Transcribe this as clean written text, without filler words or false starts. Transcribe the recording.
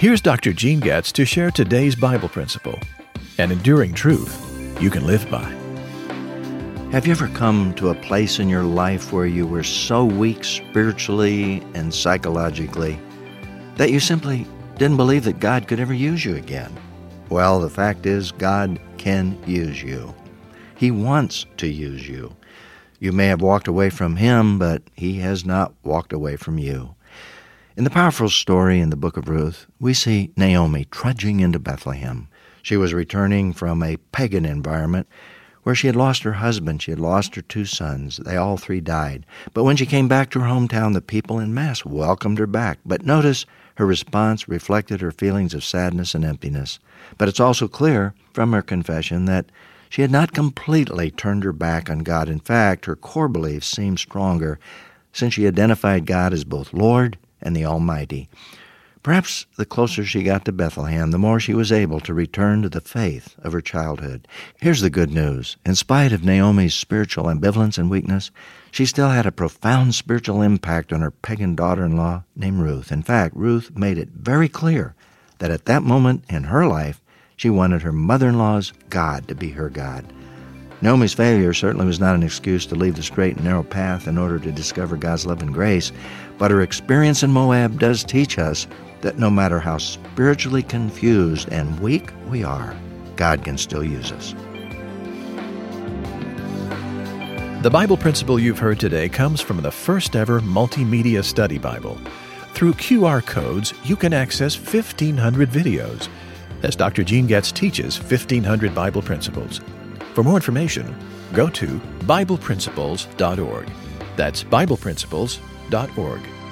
Here's Dr. Gene Getz to share today's Bible principle, an enduring truth you can live by. Have you ever come to a place in your life where you were so weak spiritually and psychologically that you simply didn't believe that God could ever use you again? Well, the fact is, God can use you. He wants to use you. You may have walked away from Him, but He has not walked away from you. In the powerful story in the book of Ruth, we see Naomi trudging into Bethlehem. She was returning from a pagan environment where she had lost her husband, she had lost her 2 sons. They all 3 died. But when she came back to her hometown, the people en masse welcomed her back. But notice her response reflected her feelings of sadness and emptiness. But it's also clear from her confession that she had not completely turned her back on God. In fact, her core beliefs seemed stronger since she identified God as both Lord and the Almighty. Perhaps the closer she got to Bethlehem, the more she was able to return to the faith of her childhood. Here's the good news. In spite of Naomi's spiritual ambivalence and weakness, she still had a profound spiritual impact on her pagan daughter-in-law named Ruth. In fact, Ruth made it very clear that at that moment in her life, she wanted her mother-in-law's God to be her God. Naomi's failure certainly was not an excuse to leave the straight and narrow path in order to discover God's love and grace, but her experience in Moab does teach us that no matter how spiritually confused and weak we are, God can still use us. The Bible principle you've heard today comes from the first ever multimedia study Bible. Through QR codes, you can access 1,500 videos as Dr. Gene Getz teaches 1,500 Bible principles. For more information, go to BiblePrinciples.org. That's BiblePrinciples.org.